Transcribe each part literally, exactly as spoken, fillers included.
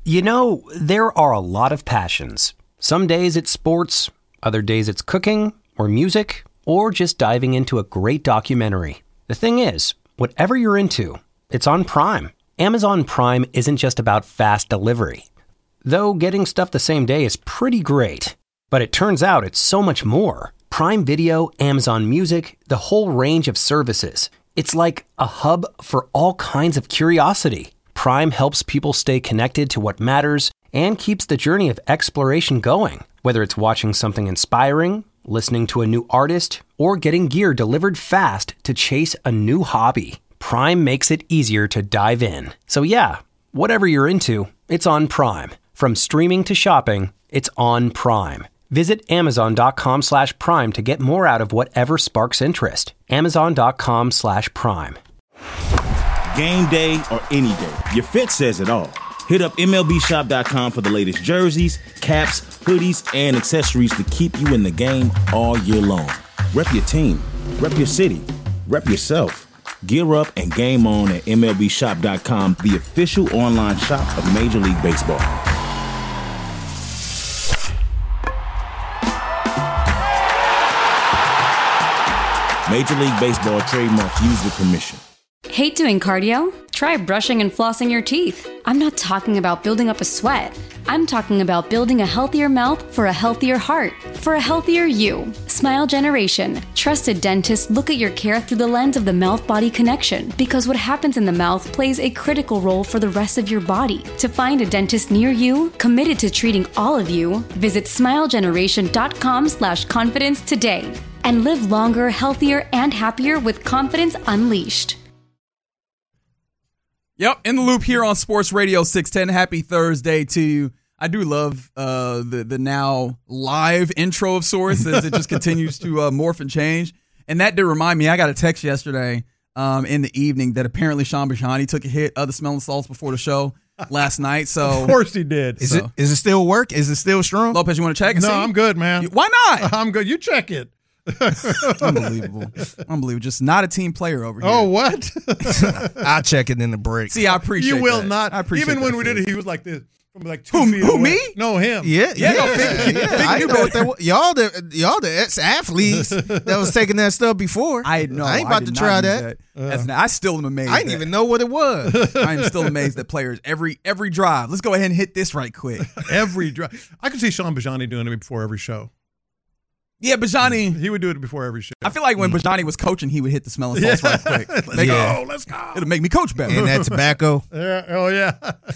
You know, there are a lot of passions. Some days it's sports, other days it's cooking or music, or just diving into a great documentary. The thing is, whatever you're into, it's on Prime. Amazon Prime isn't just about fast delivery. Though getting stuff the same day is pretty great. But it turns out it's so much more. Prime Video, Amazon Music, the whole range of services. It's like a hub for all kinds of curiosity. Prime helps people stay connected to what matters and keeps the journey of exploration going. Whether it's watching something inspiring, listening to a new artist, or getting gear delivered fast to chase a new hobby, Prime makes it easier to dive in. So yeah, whatever you're into, it's on Prime. From streaming to shopping, it's on Prime. Visit amazon.com slash prime to get more out of whatever sparks interest. Amazon.com slash prime. Game day or any day, your fit says it all. Hit up M L B shop dot com for the latest jerseys, caps, hoodies, and accessories to keep you in the game all year long. Rep your team, rep your city, rep yourself. Gear up and game on at M L B shop dot com, the official online shop of Major League Baseball. Major League Baseball trademark used with permission. Hate doing cardio? Try brushing and flossing your teeth. I'm not talking about building up a sweat. I'm talking about building a healthier mouth for a healthier heart, for a healthier you. Smile Generation. Trusted dentists look at your care through the lens of the mouth-body connection, because what happens in the mouth plays a critical role for the rest of your body. To find a dentist near you, committed to treating all of you, visit smile generation dot com slash confidence today. And live longer, healthier, and happier with confidence unleashed. Yep, in the loop here on Sports Radio six ten. Happy Thursday to you. I do love uh, the the now live intro of sorts as it just continues to uh, morph and change. And that did remind me, I got a text yesterday um, in the evening that apparently Sean Bajani took a hit of the smelling salts before the show last night. So of course he did. Is so. it is it still work? Is it still strong? Lopez, you want to check and no, see? I'm good, man. You, why not? I'm good. You check it. Unbelievable. Unbelievable. Just not a team player over here. Oh, what? I'll check it in the break. See, I appreciate You will that. not. I appreciate Even when that we for did you. it, he was like this. From like two Who, feet who away. me? No, him. Yeah, yeah, Yeah, yeah. Fig- yeah. Fig I knew know what better. that was. Y'all the y'all the ex athletes that was taking that stuff before. I know. I ain't about did to not try use that. That's not- I still am amazed. I didn't that- even know what it was. I am still amazed that players every every drive. Let's go ahead and hit this right quick. Every drive. I could see Sean Bajani doing it before every show. Yeah, Bajani. He would do it before every show. I feel like when Bajani was coaching, he would hit the smelling salts right quick. Let's Make- go. Let's go. It'll make me coach better. And that tobacco. Yeah, oh, yeah.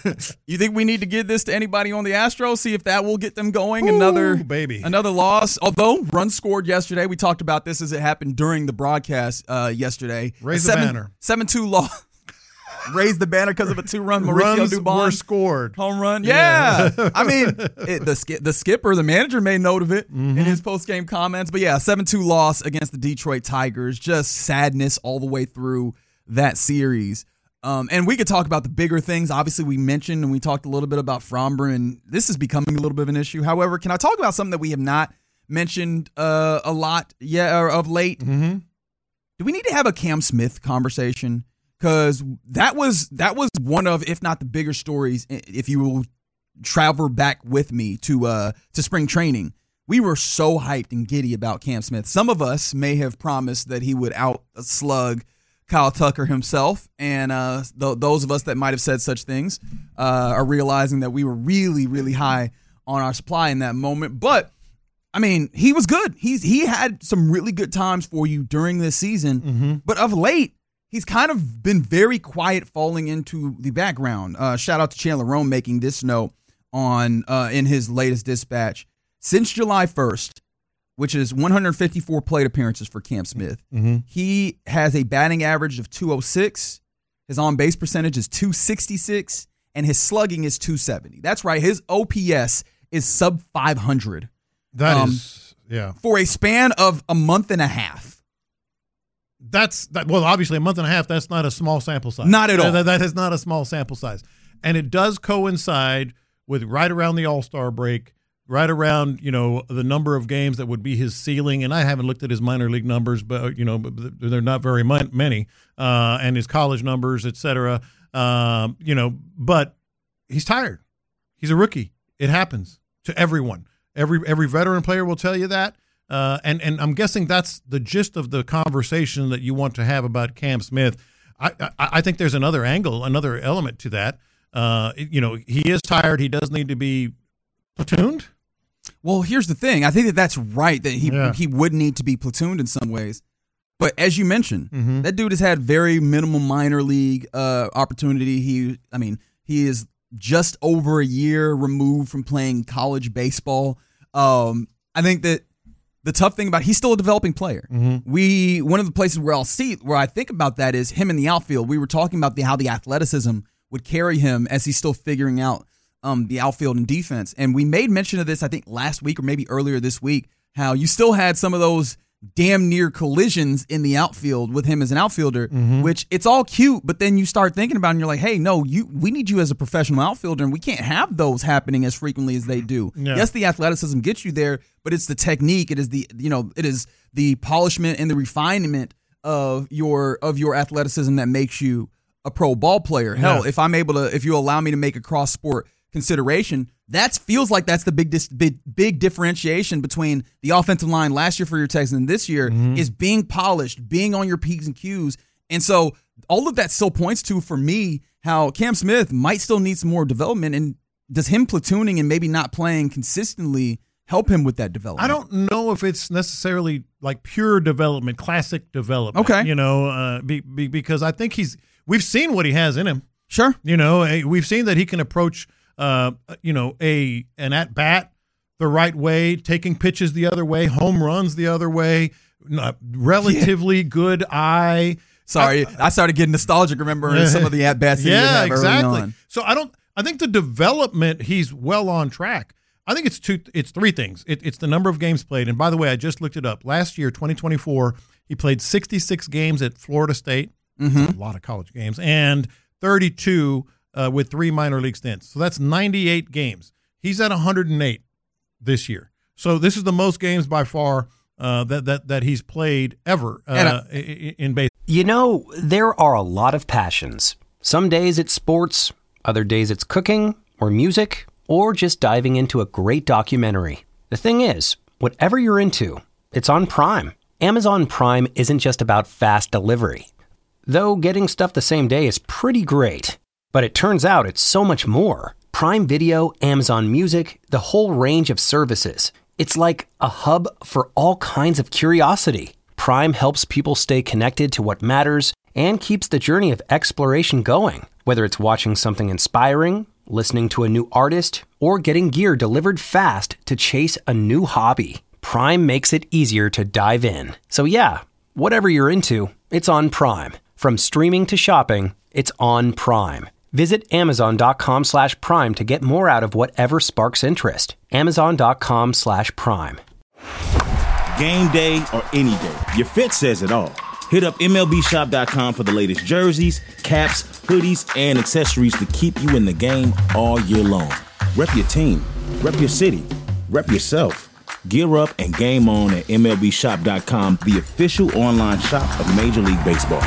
You think we need to give this to anybody on the Astros? See if that will get them going. Ooh, another baby. another loss. Although runs scored yesterday, we talked about this as it happened during the broadcast uh, yesterday. Raise A the seven, banner. seven two loss. Raise the banner because of a two-run Mauricio Runs Dubon were scored. home run. Yeah, Yeah. I mean it, the sk- the skipper, the manager, made note of it Mm-hmm. in his post-game comments. But yeah, seven two loss against the Detroit Tigers. Just sadness all the way through that series. Um, and we could talk about the bigger things. Obviously, we mentioned and we talked a little bit about Framber, and this is becoming a little bit of an issue. However, can I talk about something that we have not mentioned uh, a lot yet or of late? Mm-hmm. Do we need to have a Cam Smith conversation? Because that was that was one of, if not the bigger stories, if you will travel back with me to uh, to spring training. We were so hyped and giddy about Cam Smith. Some of us may have promised that he would out-slug Kyle Tucker himself, and uh, th- those of us that might have said such things uh, are realizing that we were really, really high on our supply in that moment. But, I mean, he was good. He's He had some really good times for you during this season, Mm-hmm. but of late, he's kind of been very quiet, falling into the background. Uh, shout out to Chandler Rome making this note on uh, in his latest dispatch. Since July first, which is one hundred fifty-four plate appearances for Cam Smith, Mm-hmm. he has a batting average of two oh six. His on-base percentage is two sixty-six, and his slugging is two seventy. That's right. His O P S is sub five hundred. That Um, is, yeah. For a span of a month and a half. That's that. Well, obviously, a month and a half. That's not a small sample size. Not at all. That, that is not a small sample size, and it does coincide with right around the All-Star break, right around you know the number of games that would be his ceiling. And I haven't looked at his minor league numbers, but you know, but they're not very many, uh, and his college numbers, et cetera. Um, you know, but he's tired. He's a rookie. It happens to everyone. Every every veteran player will tell you that. Uh, and, and I'm guessing that's the gist of the conversation that you want to have about Cam Smith. I, I, I think there's another angle, another element to that. Uh, you know, he is tired. He does need to be platooned. Well, here's the thing. I think that that's right, that he Yeah. he would need to be platooned in some ways. But as you mentioned, Mhm. that dude has had very minimal minor league uh, opportunity. He, I mean, he is just over a year removed from playing college baseball. Um, I think that the tough thing about he's still a developing player. Mm-hmm. We one of the places where I'll see where I think about that is him in the outfield. We were talking about the how the athleticism would carry him as he's still figuring out um, the outfield and defense. And we made mention of this, I think, last week or maybe earlier this week, how you still had some of those damn near collisions in the outfield with him as an outfielder, Mm-hmm. which it's all cute, but then you start thinking about it and you're like, hey, no, you we need you as a professional outfielder, and we can't have those happening as frequently as they do. Yeah. Yes, the athleticism gets you there, but it's the technique, it is the you know, it is the polishment and the refinement of your of your athleticism that makes you a pro ball player. Hell, Yeah. if I'm able to, if you allow me to make a cross sport consideration, that feels like that's the big, dis, big big differentiation between the offensive line last year for your Texans and this year Mm-hmm. is being polished, being on your P's and Q's. And so all of that still points to, for me, how Cam Smith might still need some more development. And does him platooning and maybe not playing consistently help him with that development? I don't know if it's necessarily like pure development, classic development. Okay. You know, uh, be, be, because I think he's we've seen what he has in him. Sure. You know, eh, we've seen that he can approach, uh, you know, a an at bat the right way, taking pitches the other way, home runs the other way, uh, relatively good eye. Sorry, I, I started getting nostalgic remembering some of the at bats. Yeah, early exactly. on. So I don't. I think the development, he's well on track. I think it's two. It's three things. It, it's the number of games played. And by the way, I just looked it up. Last year, twenty twenty-four, he played sixty-six games at Florida State. Mm-hmm. That's a lot of college games, and thirty-two uh, with three minor league stints. So that's ninety-eight games. He's at one hundred eight this year. So this is the most games by far uh, that that that he's played ever uh, And I- in, in baseball. You know, there are a lot of passions. Some days it's sports, other days it's cooking or music, or just diving into a great documentary. The thing is, whatever you're into, it's on Prime. Amazon Prime isn't just about fast delivery. Though getting stuff the same day is pretty great. But it turns out it's so much more. Prime Video, Amazon Music, the whole range of services. It's like a hub for all kinds of curiosity. Prime helps people stay connected to what matters and keeps the journey of exploration going. Whether it's watching something inspiring, listening to a new artist, or getting gear delivered fast to chase a new hobby, Prime makes it easier to dive in. So yeah, whatever you're into, it's on Prime. From streaming to shopping, it's on Prime. Visit Amazon.com slash Prime to get more out of whatever sparks interest. Amazon.com slash Prime. Game day or any day, your fit says it all. Hit up M L B shop dot com for the latest jerseys, caps, hoodies, and accessories to keep you in the game all year long. Rep your team, rep your city, rep yourself. Gear up and game on at M L B shop dot com, the official online shop of Major League Baseball.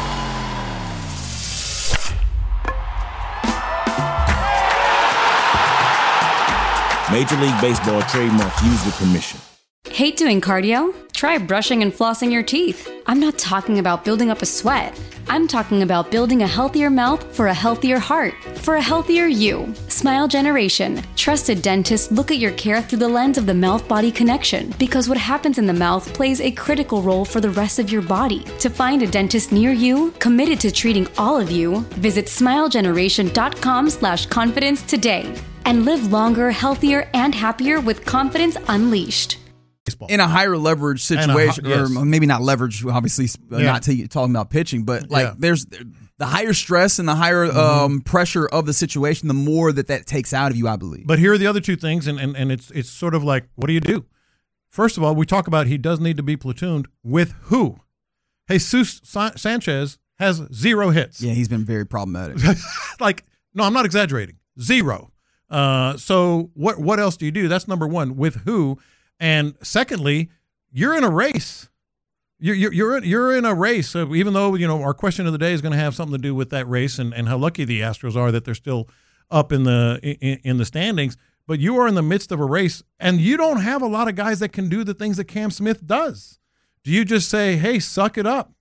Major League Baseball trademark used with permission. Hate doing cardio? Try brushing and flossing your teeth. I'm not talking about building up a sweat. I'm talking about building a healthier mouth for a healthier heart, for a healthier you. Smile Generation. Trusted dentists look at your care through the lens of the mouth-body connection, because what happens in the mouth plays a critical role for the rest of your body. To find a dentist near you, committed to treating all of you, visit smilegeneration.com slash confidence today. And live longer, healthier, and happier with confidence unleashed. In a higher leverage situation, And a hi- yes. or maybe not leverage, obviously, uh, Yeah. not to, talking about pitching, but like Yeah. there's the higher stress and the higher Mm-hmm. um, pressure of the situation, the more that that takes out of you, I believe. But here are the other two things, and, and, and it's it's sort of like, what do you do? First of all, we talk about he does need to be platooned with who? Jesus Sa- Sanchez has zero hits. Yeah, he's been very problematic. Like, no, I'm not exaggerating. Zero. Uh, so what what else do you do? That's number one. With who? And secondly, you're in a race. You're you're you're in, you're in a race. So even though, you know, our question of the day is going to have something to do with that race and, and how lucky the Astros are that they're still up in the in, in the standings. But you are in the midst of a race, and you don't have a lot of guys that can do the things that Cam Smith does. Do you just say, hey, suck it up?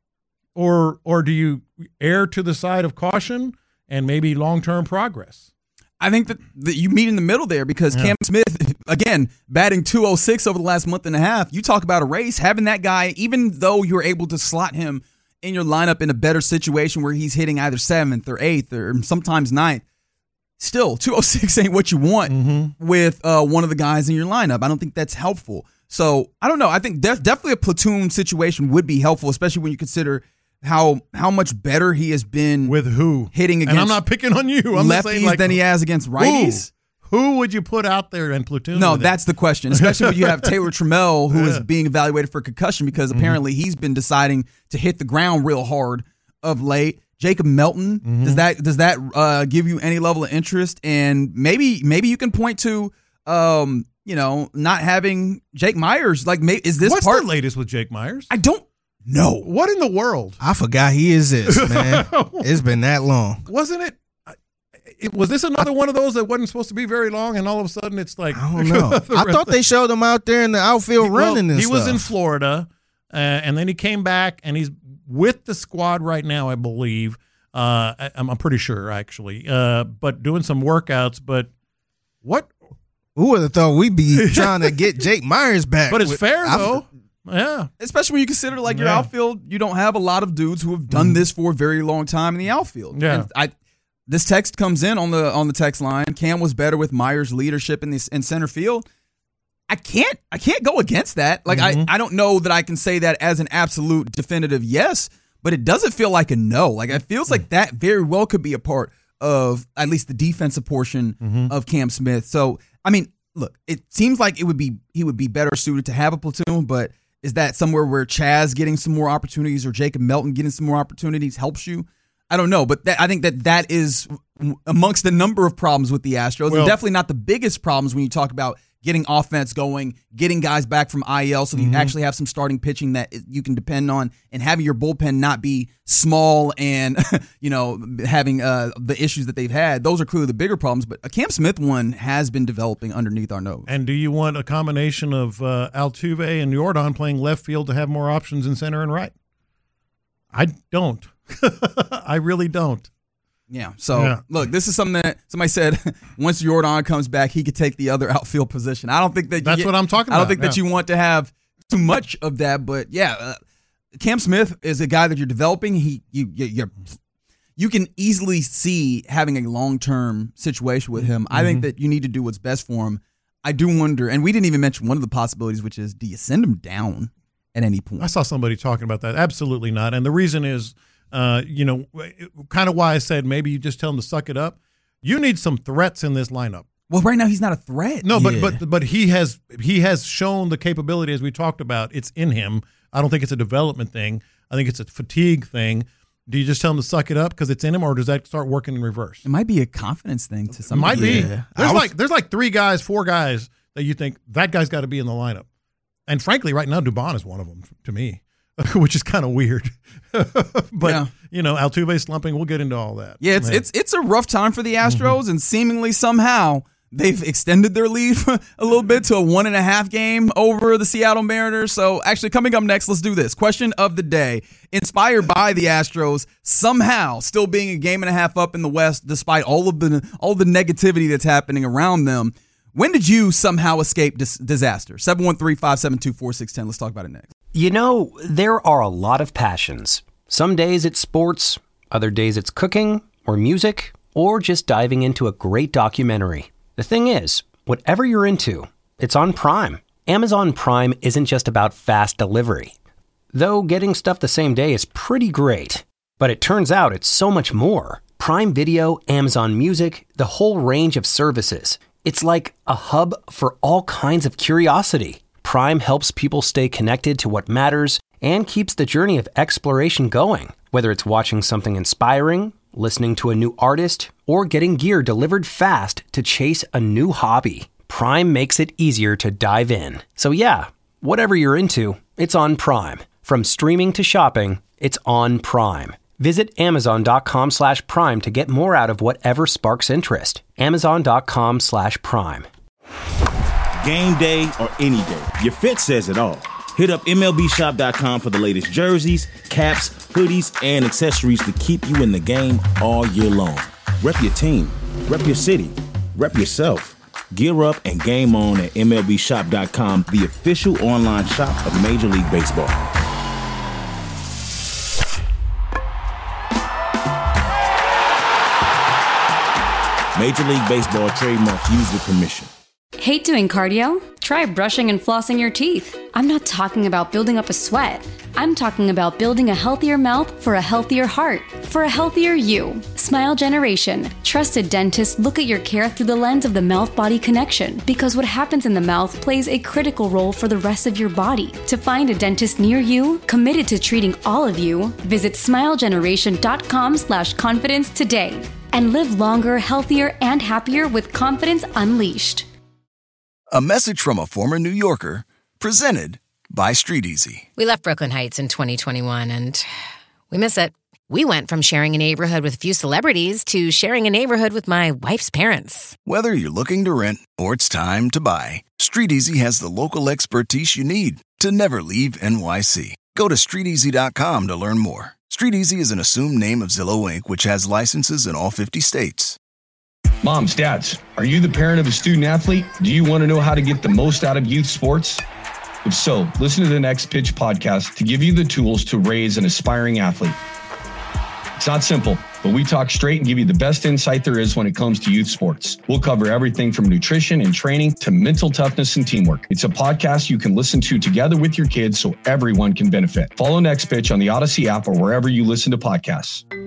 Or or do you err to the side of caution and maybe long-term progress? I think that, that you meet in the middle there because yeah. Cam Smith, again, batting two oh six over the last month and a half. You talk about a race, having that guy, even though you're able to slot him in your lineup in a better situation where he's hitting either seventh or eighth or sometimes ninth, still, two oh six ain't what you want mm-hmm. with uh, one of the guys in your lineup. I don't think that's helpful. So, I don't know. I think def- definitely a platoon situation would be helpful, especially when you consider how how much better he has been with who hitting against. And I'm not picking on you. I'm lefties saying like, than he has against righties. Who? Who would you put out there in platoon? No, that's the question. Especially when you have Taylor Trammell, who yeah. is being evaluated for concussion because mm-hmm. apparently he's been deciding to hit the ground real hard of late. Jacob Melton, mm-hmm. does that does that uh, give you any level of interest? And maybe maybe you can point to, um, you know, not having Jake Myers. Like, is this what's part the latest with Jake Myers? I don't. No. What in the world? I forgot he exists, man. It's been that long. Wasn't it, it? Was this another one of those that wasn't supposed to be very long, and all of a sudden it's like I don't know. I thought they showed him out there in the outfield he, running. Well, and he stuff. was in Florida, uh, and then he came back, and he's with the squad right now, I believe. Uh, I, I'm pretty sure, actually, uh, but doing some workouts. But what? Who would have thought we'd be trying to get Jake Myers back? But it's with, fair I, though. Yeah. Especially when you consider like your yeah. outfield, you don't have a lot of dudes who have done mm. this for a very long time in the outfield. Yeah. And I this text comes in on the on the text line. Cam was better with Myers' leadership in the in center field. I can't I can't go against that. Like mm-hmm. I, I don't know that I can say that as an absolute definitive yes, but it doesn't feel like a no. Like it feels like that very well could be a part of at least the defensive portion mm-hmm. of Cam Smith. So I mean, look, it seems like it would be he would be better suited to have a platoon, but is that somewhere where Chaz getting some more opportunities or Jacob Melton getting some more opportunities helps you? I don't know, but that, I think that that is amongst a number of problems with the Astros, well, and definitely not the biggest problems when you talk about getting offense going, getting guys back from I L so that mm-hmm. you actually have some starting pitching that you can depend on, and having your bullpen not be small and, you know, having uh, the issues that they've had. Those are clearly the bigger problems, but a Cam Smith one has been developing underneath our nose. And do you want a combination of uh, Altuve and Jordan playing left field to have more options in center and right? I don't. I really don't. Yeah. So, yeah. look, this is something that somebody said once Jordan comes back, he could take the other outfield position. I don't think that you That's get, what I'm talking about. I don't think yeah. that you want to have too much of that, but yeah, uh, Cam Smith is a guy that you're developing. He you you you're, you can easily see having a long-term situation with him. Mm-hmm. I think that you need to do what's best for him. I do wonder, and we didn't even mention one of the possibilities, which is, do you send him down at any point? I saw somebody talking about that. Absolutely not. And the reason is, Uh, you know, kind of why I said maybe you just tell him to suck it up. You need some threats in this lineup. Well, right now he's not a threat. No, but yeah. but but he has he has shown the capability, as we talked about. It's in him. I don't think it's a development thing. I think it's a fatigue thing. Do you just tell him to suck it up because it's in him, or does that start working in reverse? It might be a confidence thing to some. It might be. Yeah. There's was, like there's like three guys, four guys that you think that guy's got to be in the lineup, and frankly, right now Dubon is one of them to me. Which is kind of weird, but yeah. you know, Altuve slumping. We'll get into all that. Yeah, it's Man. it's it's a rough time for the Astros, mm-hmm. and seemingly somehow they've extended their lead a little bit to a one and a half game over the Seattle Mariners. So, actually, coming up next, let's do this question of the day. Inspired by the Astros somehow still being a game and a half up in the West, despite all of the all the negativity that's happening around them. When did you somehow escape dis- disaster? seven one three, five seven two, four six one zero. Let's talk about it next. You know, there are a lot of passions. Some days it's sports, other days it's cooking or music, or just diving into a great documentary. The thing is, whatever you're into, it's on Prime. Amazon Prime isn't just about fast delivery. Though getting stuff the same day is pretty great. But it turns out it's so much more. Prime Video, Amazon Music, the whole range of services. It's like a hub for all kinds of curiosity. Prime helps people stay connected to what matters and keeps the journey of exploration going. Whether it's watching something inspiring, listening to a new artist, or getting gear delivered fast to chase a new hobby, Prime makes it easier to dive in. So yeah, whatever you're into, it's on Prime. From streaming to shopping, it's on Prime. Visit amazon.com slash prime to get more out of whatever sparks interest. Amazon.com slash prime. Game day or any day, your fit says it all. Hit up M L B shop dot com for the latest jerseys, caps, hoodies, and accessories to keep you in the game all year long. Rep your team, rep your city, rep yourself. Gear up and game on at M L B shop dot com, the official online shop of Major League Baseball. Major League Baseball trademark used with permission. Hate doing cardio? Try brushing and flossing your teeth. I'm not talking about building up a sweat. I'm talking about building a healthier mouth for a healthier heart, for a healthier you. Smile Generation. Trusted dentists look at your care through the lens of the mouth-body connection, because what happens in the mouth plays a critical role for the rest of your body. To find a dentist near you, committed to treating all of you, visit smile generation dot com slash confidence today. And live longer, healthier, and happier with confidence unleashed. A message from a former New Yorker, presented by Street Easy. We left Brooklyn Heights in twenty twenty-one, and we miss it. We went from sharing a neighborhood with a few celebrities to sharing a neighborhood with my wife's parents. Whether you're looking to rent or it's time to buy, Street Easy has the local expertise you need to never leave N Y C. Go to street easy dot com to learn more. Street Easy is an assumed name of Zillow Incorporated, which has licenses in all fifty states. Moms, dads, are you the parent of a student athlete? Do you want to know how to get the most out of youth sports? If so, listen to the Next Pitch podcast to give you the tools to raise an aspiring athlete. It's not simple, but we talk straight and give you the best insight there is when it comes to youth sports. We'll cover everything from nutrition and training to mental toughness and teamwork. It's a podcast you can listen to together with your kids so everyone can benefit. Follow Next Pitch on the Odyssey app or wherever you listen to podcasts.